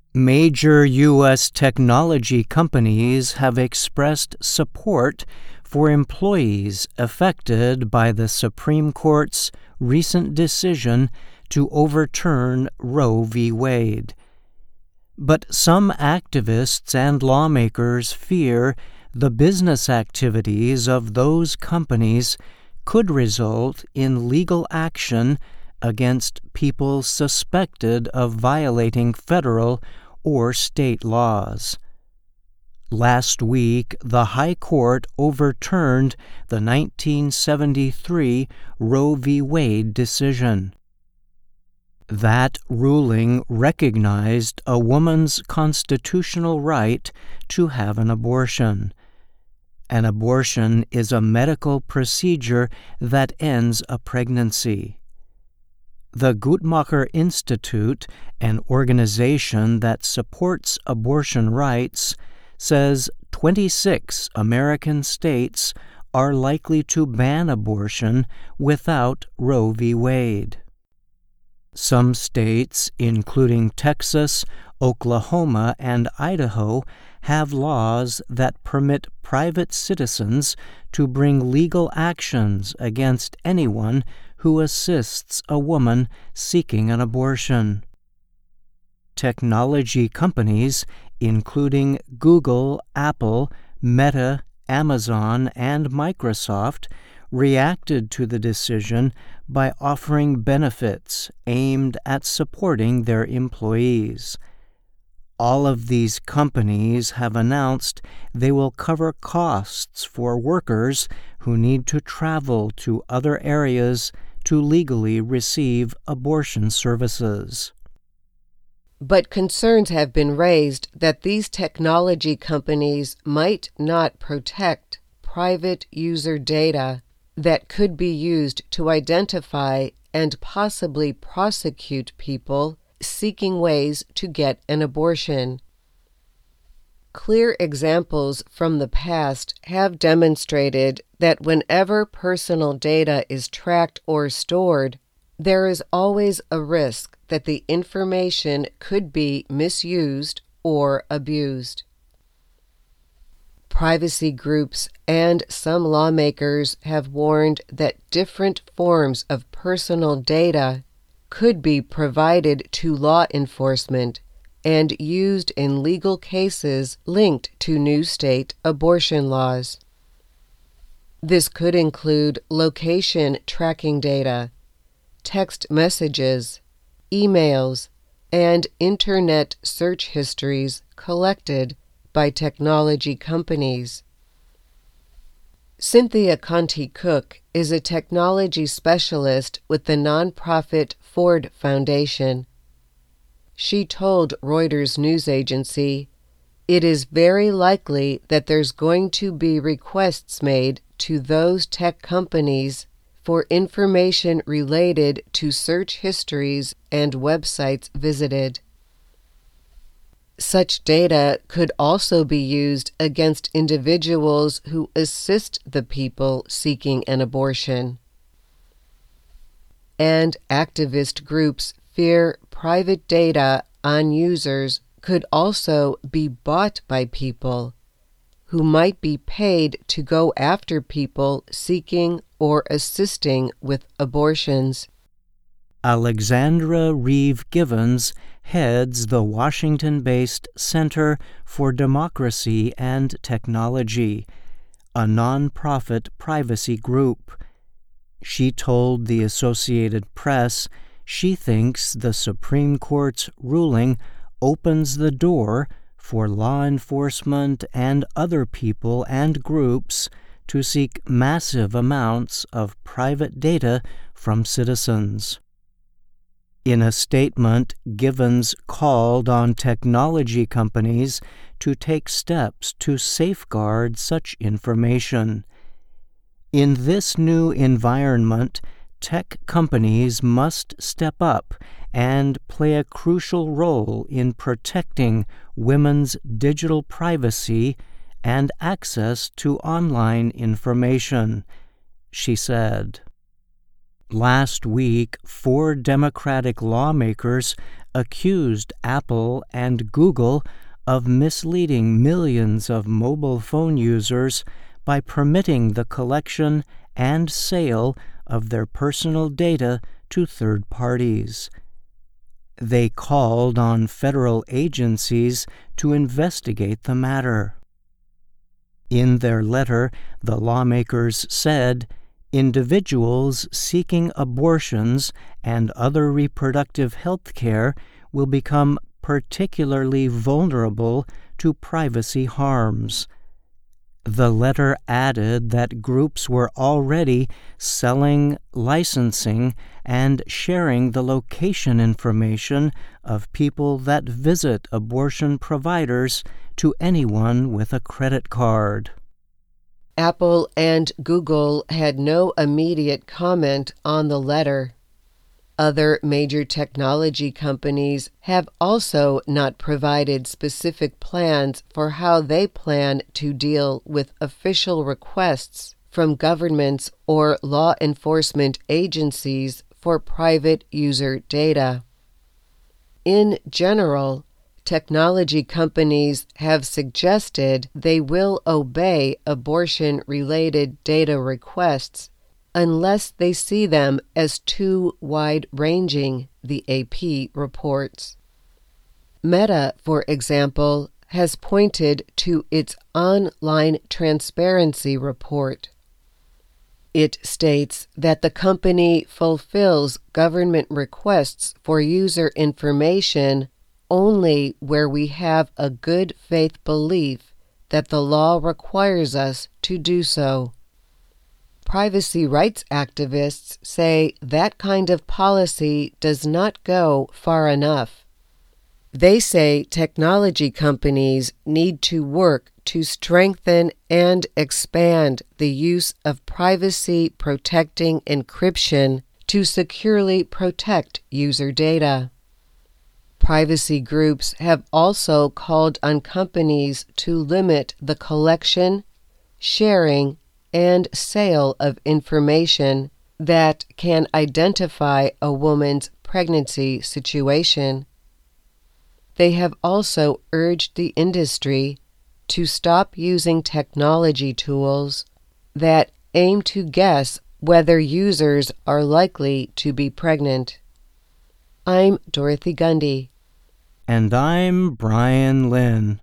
Major U.S. technology companies have expressed support for employees affected by the Supreme Court's recent decision to overturn Roe v. Wade. But some activists and lawmakers fear the business activities of those companies could result in legal action against people suspected of violating federal or state laws. Last week, the High Court overturned the 1973 Roe v. Wade decision. That ruling recognized a woman's constitutional right to have an abortion. An abortion is a medical procedure that ends a pregnancy. The Guttmacher Institute, an organization that supports abortion rights, says 26 American states are likely to ban abortion without Roe v. Wade. Some states, including Texas, Oklahoma, and Idaho, have laws that permit private citizens to bring legal actions against anyone who assists a woman seeking an abortion. Technology companies, including Google, Apple, Meta, Amazon, and Microsoft, reacted to the decision by offering benefits aimed at supporting their employees. All of these companies have announced they will cover costs for workers who need to travel to other areas to legally receive abortion services. But concerns have been raised that these technology companies might not protect private user data that could be used to identify and possibly prosecute people seeking ways to get an abortion. Clear examples from the past have demonstrated that whenever personal data is tracked or stored, there is always a risk that the information could be misused or abused. Privacy groups and some lawmakers have warned that different forms of personal data could be provided to law enforcement and used in legal cases linked to new state abortion laws. This could include location tracking data, text messages, emails, and internet search histories collected by technology companies. Cynthia Conti Cook is a technology specialist with the nonprofit Ford Foundation. She told Reuters news agency, "It is very likely that there's going to be requests made to those tech companies for information related to search histories and websites visited." Such data could also be used against individuals who assist the people seeking an abortion. And activist groups fear private data on users could also be bought by people who might be paid to go after people seeking or assisting with abortions. Alexandra Reeve Givens heads the Washington-based Center for Democracy and Technology, a nonprofit privacy group. She told the Associated Press she thinks the Supreme Court's ruling opens the door for law enforcement and other people and groups to seek massive amounts of private data from citizens. In a statement, Givens called on technology companies to take steps to safeguard such information. In this new environment, tech companies must step up and play a crucial role in protecting women's digital privacy and access to online information, she said. Last week, 4 Democratic lawmakers accused Apple and Google of misleading millions of mobile phone users by permitting the collection and sale of their personal data to third parties. They called on federal agencies to investigate the matter. In their letter, the lawmakers said individuals seeking abortions and other reproductive health care will become particularly vulnerable to privacy harms. The letter added that groups were already selling, licensing, and sharing the location information of people that visit abortion providers to anyone with a credit card. Apple and Google had no immediate comment on the letter. Other major technology companies have also not provided specific plans for how they plan to deal with official requests from governments or law enforcement agencies for private user data. In general, technology companies have suggested they will obey abortion-related data requests unless they see them as too wide-ranging, the AP reports. Meta, for example, has pointed to its online transparency report. It states that the company fulfills government requests for user information only where we have a good faith belief that the law requires us to do so. Privacy rights activists say that kind of policy does not go far enough. They say technology companies need to work to strengthen and expand the use of privacy-protecting encryption to securely protect user data. Privacy groups have also called on companies to limit the collection, sharing, and sale of information that can identify a woman's pregnancy situation. They have also urged the industry to stop using technology tools that aim to guess whether users are likely to be pregnant. I'm Dorothy Gundy. And I'm Brian Lynn.